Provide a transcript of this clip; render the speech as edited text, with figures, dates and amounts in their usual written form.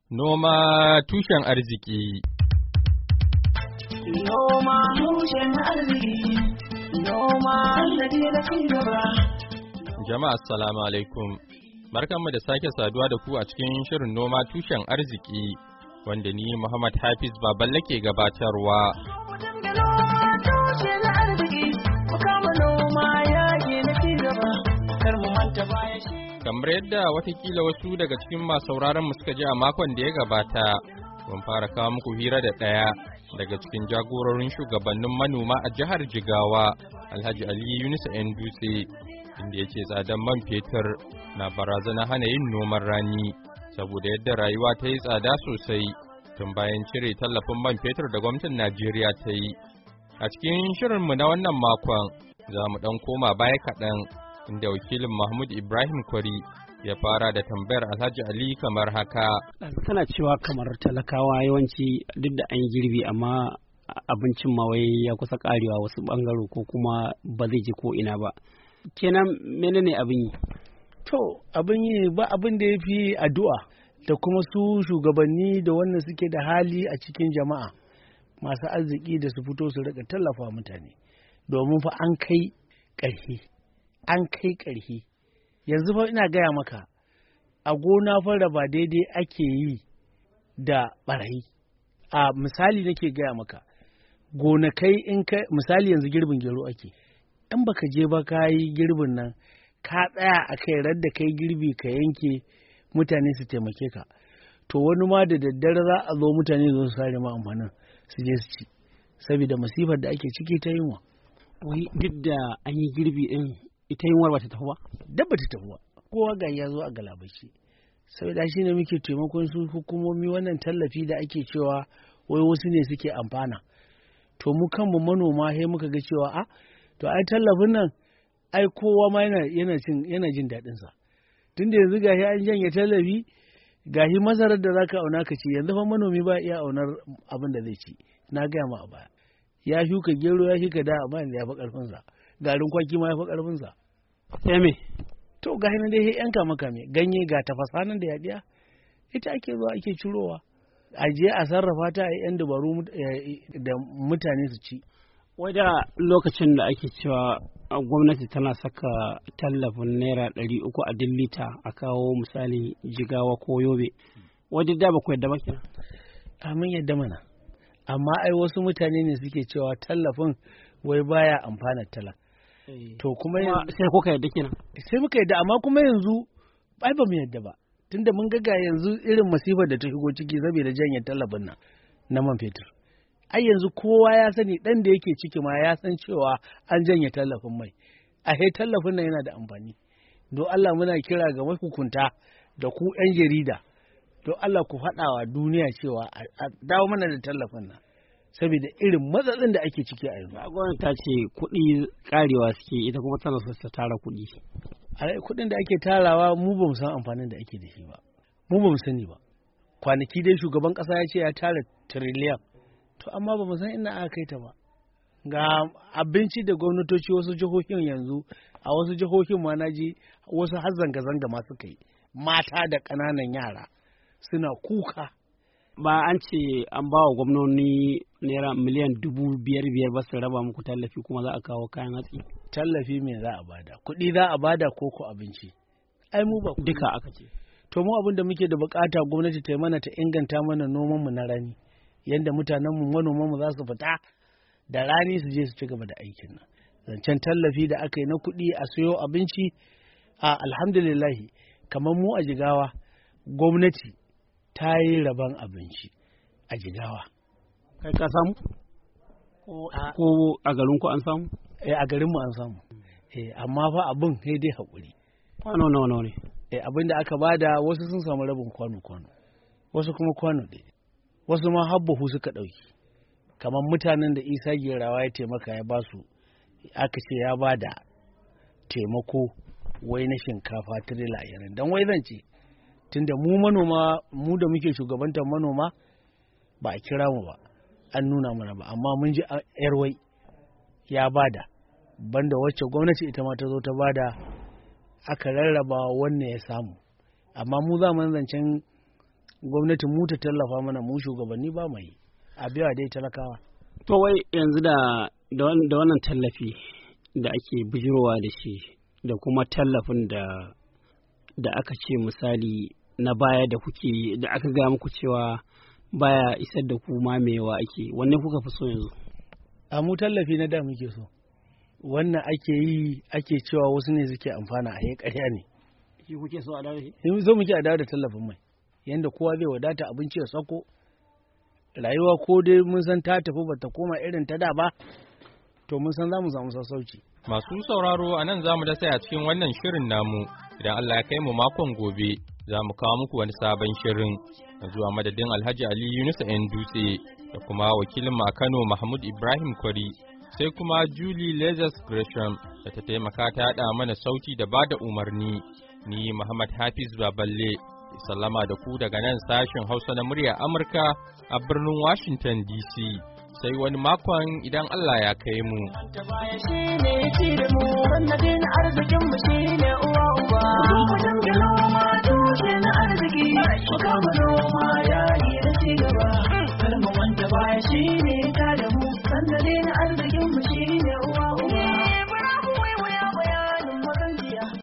Noma tushen arziki. Noma tushen arziki. Noma sannadi na cigaba. Jama'a assalamu alaikum. Barkanmu da sake saduwa da ku a cikin shirin noma tushen arziki wanda ni Muhammad Hafiz Baballe ke gabatarwa. Kamar yadda watakila wasu daga cikin masu sauraron mu suka ji a makon da ya gabata, mun fara kawo muku hira da ɗaya daga cikin jagororin shugabannin manoma a jihar Jigawa, Alhaji Ali Yunusa ‘yan Dutse, inda ya ce tsadan man fetur na barazana hana yin noman rani, saboda yadda rayuwa ta yi tsada sosai tun bayan cire tallafin man fetur da gwamnatin Najeriya ta yi. A cikin shirinmu na wannan makon, za mu ɗan koma baya kaɗan, inda wakilin Mahmud Ibrahim Kwari ya fara da tambayar Alhaji Ali kamar haka. Tana cewa kamar talakawa yawanci duk da an girbi amma abincin ma wai ya kusa karewa wasu bangaro ko kuma ba zai je ko ina ba. Kenan menene abin yi? To abin yi ba abin da ya fi addu'a da kuma su shugabanni da wannan suke da hali a cikin jama'a masu arziki da su fito su rika tallafa mutane domin fa an kai ƙarfi. Yanzu fa ina gaya maka a gona fara ba daidai ake yi da ɓarayi. A misali nake gaya maka gonakai misali yanzu girbin gero ake, in baka je ba ka yi girbin nan ka tsaya a kai radda kai girbi ka yanke mutane su taimake ka, to wani ma da daddare za a zo mutane zo su sare ma amfanin su je su ci saboda masifar da ake ciki ta yunwa. Wai duk da an yi girbi din ita yunwar ba ta tafi ba? Dabba ta tafi ba, kowa ga ya zo a galabaci. Saboda shi ne muke taimakon su hukumomi wannan tallafi da ake cewa wai wasu ne suke amfana. To mu kanmu manoma sai muka ga cewa to ai tallafin nan ai kowa ma yana jin daɗin sa. Tunda yanzu gashi an janye tallafi, gashi masarar da zaka auna ka ci, yanzu fa manomi ba iya aunar abin da zai ci. Na gaya ma a baya. Ya shuka gero ya shuka da amma yanzu ya fi karfin sa. Garin kwaki ma ya fi karfin sa. Sai me? To gashi nan dai yanka maka me ganye ga tafasa nan da yaɗiya. Ita ake zuwa ake cirowa. A je a sarrafa ta a yan dabaru da mutane su ci. Wada lokacin da ake cewa gwamnati tana saka tallafin naira 300 a duk lita a kawo misali Jigawa ko Yobe, wadda da ba ku yadda ba kenan? Mun yadda mana, amma ai wasu mutane ne suke cewa tallafin wai baya amfana talaka. To kuma sai kuka yadda kenan? Sai muka yadda, amma kuma yanzu ai ba mu yadda ba, tunda mun ga yanzu irin masifar da ta shigo ciki saboda janye tallafin nan na man fetur. Ai yanzu kowa ya sani, ɗan da yake ciki ma ya san cewa an janye tallafin mai. Tallafin nan yana da amfani. Don Allah muna kira ga mahukunta da ku 'yan jarida, don Allah ku faɗawa duniya cewa a dawo mana da tallafin nan. Saboda irin matsatsin da ake ciki a yanzu. Gwamnati ta ce kuɗi karewa suke, ita kuma tana so ta tara kuɗi. Kuɗin da ake tarawa mu ba mu san amfanin da ake da shi ba. Mu ba mu sani ba. Kwanaki dai shugaban ƙasa ya ce ya tara tiriliyan. To amma ba mu san ina aka kai ta ba. Ga abinci da gwamnatoci wasu jihohin yanzu, a wasu jihohin ma na ji wasu har zanga-zanga ma suka yi. Mata da ƙananan yara suna kuka. Ba an ce an ba wa gwamnoni naira miliyan 5,000 ba su raba muku tallafi kuma za a kawo kayan hatsi. Tallafi me za a bada? Kuɗi za a bada ko abinci? Ai mu ba duka aka ce. To mu abin da muke da bukata gwamnati ta yi mana, ta inganta mana noman mu na rani. Yanda mutanenmu manomanmu za su fita da rani su je su ci gaba da aikin nan. Zancen tallafi da aka yi na kuɗi a sayo abinci, alhamdulillahi kamar mu a Jigawa gwamnati ta yi rabon abinci a Jigawa. Kai ka samu? Ko a garin ku an samu? A garin mu an samu. Amma fa abin sai dai haƙuri. Kwano nawa ne? Abin da aka bada wasu sun samu rabin kwano, wasu kuma kwano ɗaya. Wasu ma habbahu suka ɗauki, kamar mutanen da Isa Gerawa ya taimaka ya ba su, aka ce ya ba da taimako wai na shinkafa tirela 20. Don wai zan ce, tunda mu manoma, mu da muke shugabantar manoma ba a kira mu ba, an nuna mana ba, amma mun ji yarwai ya bada, banda wacce gwamnati ita ma ta zo ta bada aka rarraba wannan ya samu. Amma mu zaman zancen gwamnati mu ta tallafa mana mu shugabanni ba mu yi a biya dai talakawa. To wai yanzu da wannan tallafi da ake bijirowa da shi da kuma tallafin da aka ce misali na baya da kuke da aka gaya muku cewa baya isar da ku mamewa ake, wanne kuka fi so yanzu? A mu tallafi na da muke so, wannan ake yi ake cewa wasu ne suke amfana a ƙarya ne. Shi kuke so a dawo da shi? Zo muke a dawo da tallafin mai yanda kowa zai wadata abinci ya sako, rayuwa ko dai mun san ta tafi bata koma irin ta da ba, to mun san za mu samu sassauci. Masu sauraro a nan za mu dasa a cikin wannan shirin namu, idan Allah ya kai mu makon gobe za mu kawo muku wani sabon shirin. Zuwa madadin Alhaji Ali Yunusa ‘yan dutse da kuma wakilin a Kano Mahmud Ibrahim Kwari, sai kuma Julie Lazarus Gresham da ta taimaka ta haɗa mana sauti da ba da umarni. Ni Muhammad Hafiz Baballe, sallama da ku daga nan sashen Hausa na murya Amurka a birnin Washington DC. Sai wani makon idan Allah ya kai mu. Kalma wanda baya shi ne ta da mu, sanda ne na arzikin mu